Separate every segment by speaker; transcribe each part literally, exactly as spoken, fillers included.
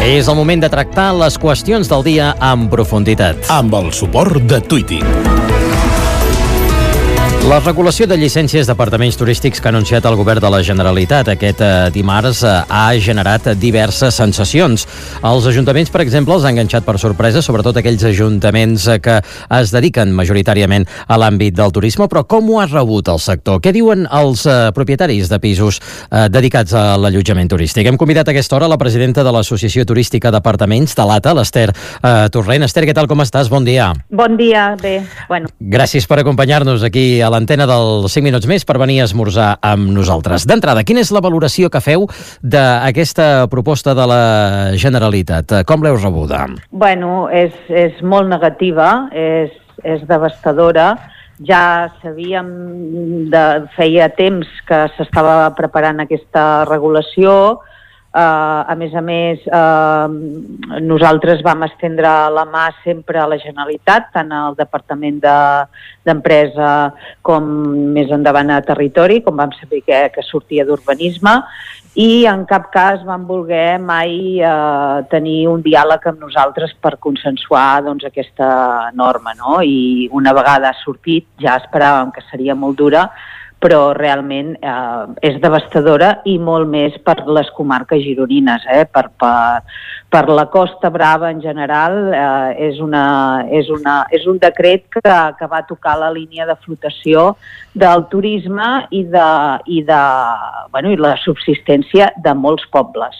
Speaker 1: És el moment de tractar les qüestions del dia en profunditat.
Speaker 2: Amb el suport de Twitter.
Speaker 1: La regulació de llicències d'apartaments turístics que ha anunciat el govern de la Generalitat aquest eh, dimarts eh, ha generat diverses sensacions. Els ajuntaments, per exemple, els ha enganxat per sorpresa, sobretot aquells ajuntaments eh, que es dediquen majoritàriament a l'àmbit del turisme, però com ho ha rebut el sector? Què diuen els eh, propietaris de pisos eh, dedicats a l'allotjament turístic? Hem convidat a aquesta hora la presidenta de l'Associació Turística d'Apartaments de l'A T A, l'Ester eh, Torrent. Ester, què tal, com estàs? Bon dia.
Speaker 3: Bon dia, bé. Bueno.
Speaker 1: Gràcies per acompanyar-nos aquí a l'antena dels cinc minuts més per venir a esmorzar amb nosaltres. D'entrada, quina és la valoració que feu d'aquesta proposta de la Generalitat? Com l'heu rebuda?
Speaker 3: Bueno, és, és molt negativa, és, és devastadora. Ja sabíem, de, feia temps que s'estava preparant aquesta regulació. Uh, a més a més, uh, nosaltres vam estendre la mà sempre a la Generalitat, tant al Departament de, d'Empresa com més endavant a Territori, com vam saber que, que sortia d'Urbanisme, i en cap cas vam voler mai uh, tenir un diàleg amb nosaltres per consensuar doncs, aquesta norma, no? I una vegada ha sortit, ja esperàvem que seria molt dura, però realment eh, és devastadora i molt més per les comarques gironines, eh? per, per, per la Costa Brava en general. Eh, és, una, és, una, és un decret que, que va tocar la línia de flotació del turisme i de, i de bueno, i la subsistència de molts pobles.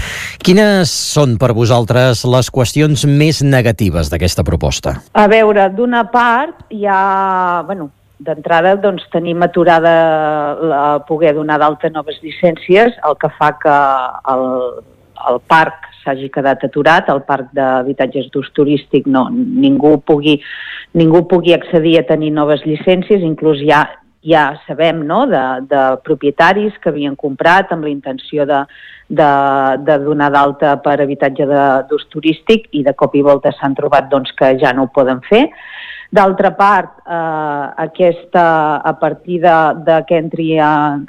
Speaker 1: Quines són per vosaltres les qüestions més negatives d'aquesta proposta?
Speaker 3: A veure, d'una part hi ha... Bueno, d'entrada, doncs, tenim aturada la poder donar d'alta noves llicències, el que fa que el, el parc s'hagi quedat aturat, el parc d'habitatges d'ús turístic, no, ningú pugui, ningú pugui accedir a tenir noves llicències, inclús ja, ja sabem, no?, de, de propietaris que havien comprat amb la intenció de, de, de donar d'alta per habitatge d'ús turístic i de cop i volta s'han trobat doncs, que ja no ho poden fer. D'altra part, eh, aquesta, a partir de, de que entri en,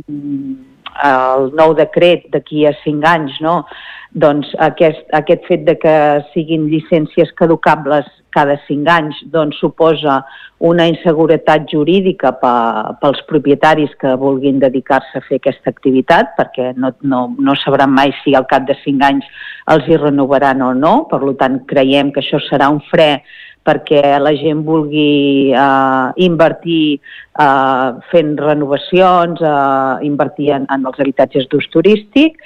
Speaker 3: en el nou decret d'aquí a cinc anys, no? Doncs aquest, aquest fet de que siguin llicències caducables cada cinc anys doncs suposa una inseguretat jurídica pe, pels propietaris que vulguin dedicar-se a fer aquesta activitat, perquè no, no, no sabran mai si al cap de cinc anys els hi renovaran o no. Per tant, creiem que això serà un fre perquè la gent vulgui eh, invertir eh, fent renovacions, eh, invertir en, en els habitatges d'ús turístic.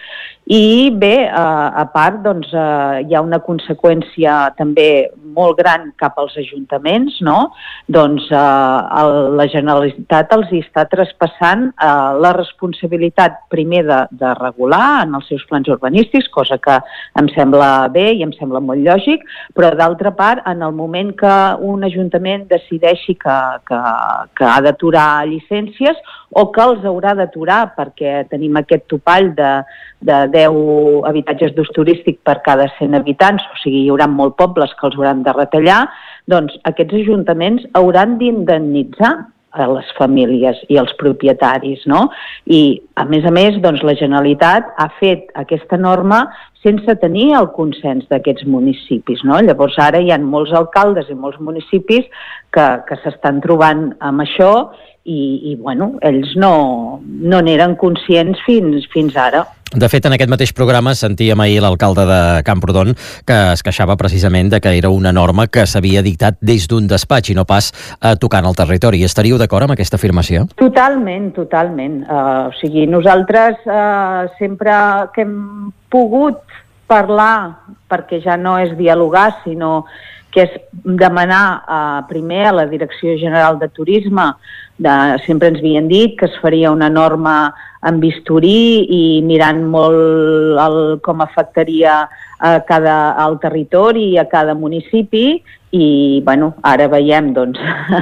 Speaker 3: I bé, eh, a part, doncs, eh, hi ha una conseqüència també molt gran cap als ajuntaments, no? Doncs eh, el, la Generalitat els hi està traspassant eh, la responsabilitat primer de, de regular en els seus plans urbanístics, cosa que em sembla bé i em sembla molt lògic, però d'altra part, en el moment que un ajuntament decideixi que, que, que ha d'aturar llicències o que els haurà d'aturar perquè tenim aquest topall de, de deu habitatges d'ús turístic per cada cent habitants, o sigui, hi haurà molts pobles que els hauran de retallar, doncs aquests ajuntaments hauran d'indemnitzar a les famílies i als propietaris, no? I, a més a més, doncs, la Generalitat ha fet aquesta norma sense tenir el consens d'aquests municipis, no? Llavors, ara hi ha molts alcaldes i molts municipis que, que s'estan trobant amb això i, i bueno, ells no, no n'eren conscients fins, fins ara.
Speaker 1: De fet, en aquest mateix programa sentíem ahir l'alcalde de Camprodon que es queixava precisament de que era una norma que s'havia dictat des d'un despatx i no pas eh, tocant el territori. Estaríeu d'acord amb aquesta afirmació?
Speaker 3: Totalment, totalment. Uh, o sigui, nosaltres uh, sempre que hem pogut parlar, perquè ja no és dialogar, sinó que és demanar uh, primer a la Direcció General de Turisme, de, sempre ens havien dit que es faria una norma amb bisturí i mirant molt el, com afectaria a cada, al territori i a cada municipi, i bueno, ara veiem doncs,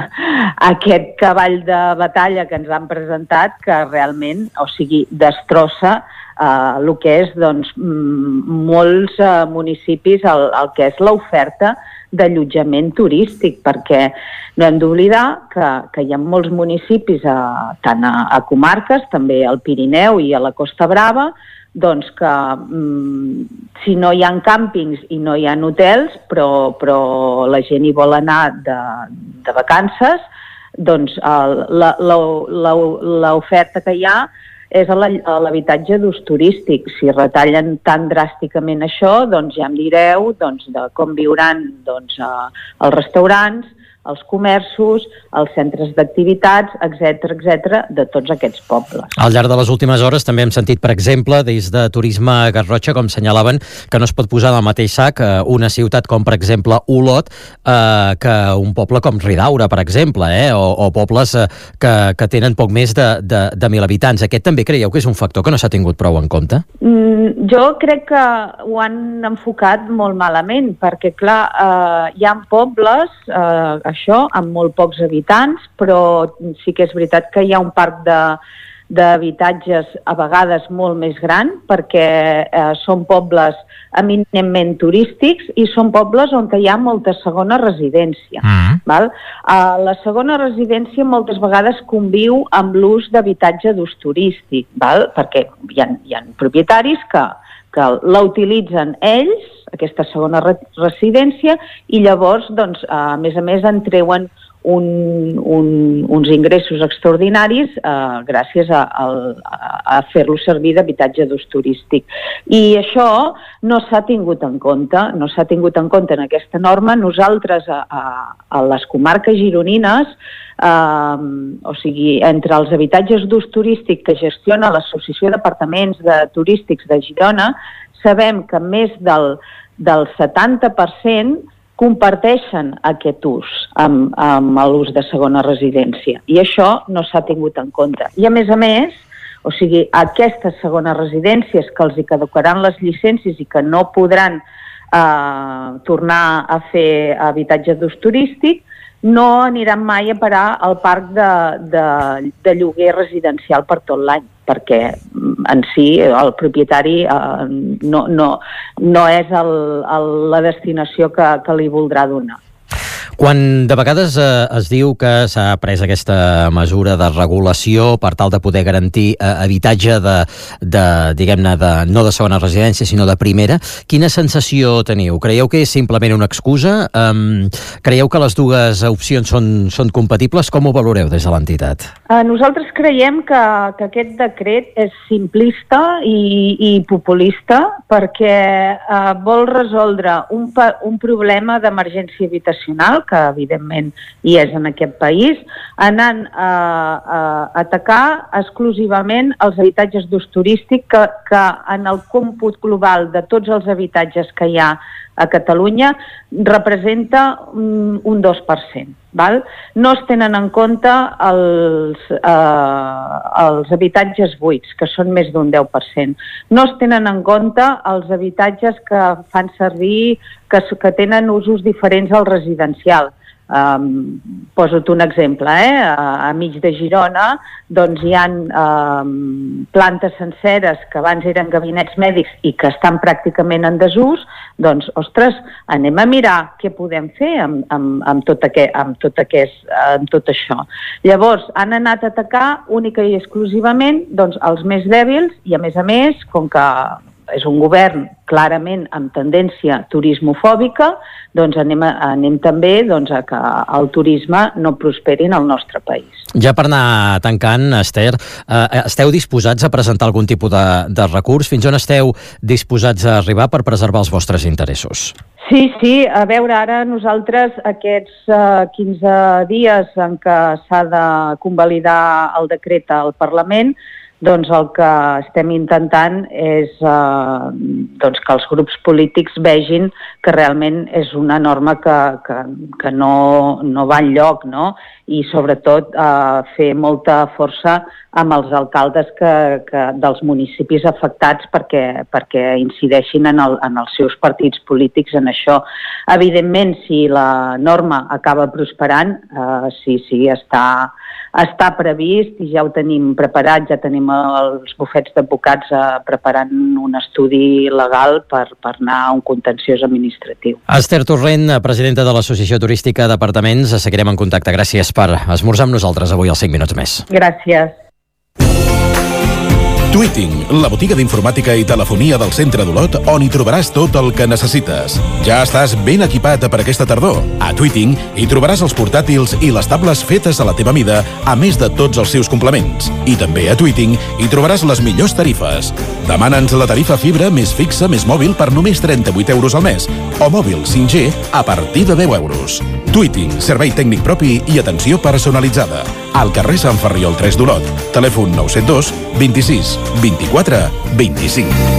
Speaker 3: aquest cavall de batalla que ens han presentat que realment, o sigui, destrossa uh, el que és doncs, molts uh, municipis, el, el que és l'oferta d'allotjament turístic, perquè no hem d'oblidar que, que hi ha molts municipis, a, tant a, a comarques, també al Pirineu i a la Costa Brava, doncs que mm, si no hi ha càmpings i no hi ha hotels, però, però la gent hi vol anar de, de vacances, doncs l'oferta que hi ha és a l'habitatge d'ús turístic. Si retallen tan dràsticament això, doncs ja em direu doncs, de com viuran doncs, els restaurants, els comerços, els centres d'activitats, etcètera, etcètera, de tots aquests pobles.
Speaker 1: Al llarg de les últimes hores també hem sentit, per exemple, des de Turisme Garrotxa, com senyalaven, que no es pot posar en el mateix sac una ciutat com, per exemple, Olot, eh, que un poble com Ridaura, per exemple, eh, o, o pobles eh, que, que tenen poc més de, de, de mil habitants. Aquest també creieu que és un factor que no s'ha tingut prou en compte?
Speaker 3: Mm, jo crec que ho han enfocat molt malament, perquè, clar, eh, hi ha pobles, eh, això, amb molt pocs habitants, però sí que és veritat que hi ha un parc de d'habitatges a vegades molt més gran, perquè eh, són pobles eminentment turístics i són pobles on hi ha molta segona residència. Mm. Val? Uh, la segona residència moltes vegades conviu amb l'ús d'habitatge d'ús turístic, val? Perquè hi ha, hi ha propietaris que, que la utilitzen ells, aquesta segona re residència, i llavors, doncs, a més a més, en treuen un, un, uns ingressos extraordinaris eh, gràcies a, a, a fer-lo servir d'habitatge d'ús turístic. I això no s'ha tingut en compte, no s'ha tingut en compte en aquesta norma. Nosaltres, a, a, a les comarques gironines, eh, o sigui, entre els habitatges d'ús turístic que gestiona l'Associació d'Apartaments de Turístics de Girona, sabem que més del, del setanta per cent comparteixen aquest ús amb, amb l'ús de segona residència. I això no s'ha tingut en compte. I a més a més, o sigui, aquestes segones residències que els hi caducaran les llicències i que no podran eh, tornar a fer habitatge d'ús turístic, no aniran mai a parar al parc de, de, de lloguer residencial per tot l'any, perquè en si el propietari eh, no, no, no és el, el, la destinació que, que li voldrà donar.
Speaker 1: Quan de vegades eh, es diu que s'ha pres aquesta mesura de regulació per tal de poder garantir eh, habitatge de, de diguem-ne, de, no de segona residència, sinó de primera, quina sensació teniu? Creieu que és simplement una excusa? Um, creieu que les dues opcions són, són compatibles? Com ho valoreu des de l'entitat?
Speaker 3: Uh, nosaltres creiem que, que aquest decret és simplista i, i populista perquè uh, vol resoldre un, un problema d'emergència habitacional que evidentment hi és en aquest país, anant a, a atacar exclusivament els habitatges d'ús turístic que, que en el còmput global de tots els habitatges que hi ha a Catalunya representa un, un dos per cent. Val? No es tenen en compte els, eh, els habitatges buits, que són més d'un deu per cent. No es tenen en compte els habitatges que fan servir, que, que tenen usos diferents al residencial. Um, poso-te un exemple, eh? a, a mig de Girona doncs hi ha um, plantes senceres que abans eren gabinets mèdics i que estan pràcticament en desús, doncs, ostres, anem a mirar què podem fer amb, amb, amb, tot, aquest, amb, tot, aquest, amb tot això. Llavors, han anat a atacar única i exclusivament doncs, els més dèbils i, a més a més, com que és un govern clarament amb tendència turismofòbica, doncs anem, a, anem també doncs, a que el turisme no prosperi en el nostre país.
Speaker 1: Ja per anar tancant, Esther, eh, esteu disposats a presentar algun tipus de, de recurs? Fins on esteu disposats a arribar per preservar els vostres interessos?
Speaker 3: Sí, sí, a veure, ara nosaltres aquests uh, quinze dies en què s'ha de convalidar el decret al Parlament, doncs el que estem intentant és eh, doncs que els grups polítics vegin que realment és una norma que, que, que no, no va enlloc, no? I sobretot eh, fer molta força amb els alcaldes que, que, dels municipis afectats perquè, perquè incideixin en, el, en els seus partits polítics en això. Evidentment, si la norma acaba prosperant, eh, sí, sí, està, està previst i ja ho tenim preparat, ja tenim estem els bufets d'advocats eh, preparant un estudi legal per, per anar a un contenciós administratiu.
Speaker 1: Esther Torrent, presidenta de l'Associació Turística d'Apartaments, seguirem en contacte. Gràcies per esmorzar amb nosaltres avui als cinc minuts més.
Speaker 3: Gràcies.
Speaker 2: Tweeting, la botiga d'informàtica i telefonia del centre d'Olot, on hi trobaràs tot el que necessites. Ja estàs ben equipat per aquesta tardor. A Tweeting hi trobaràs els portàtils i les tables fetes a la teva mida, a més de tots els seus complements. I també a Tweeting hi trobaràs les millors tarifes. Demana'ns la tarifa fibra més fixa més mòbil per només trenta-vuit euros al mes, o mòbil cinc G a partir de deu euros. Tweeting, servei tècnic propi i atenció personalitzada. Al carrer Sant Ferriol tres d'Olot. Telèfon nou set dos, vint-i-sis, vint-i-quatre, vint-i-cinc.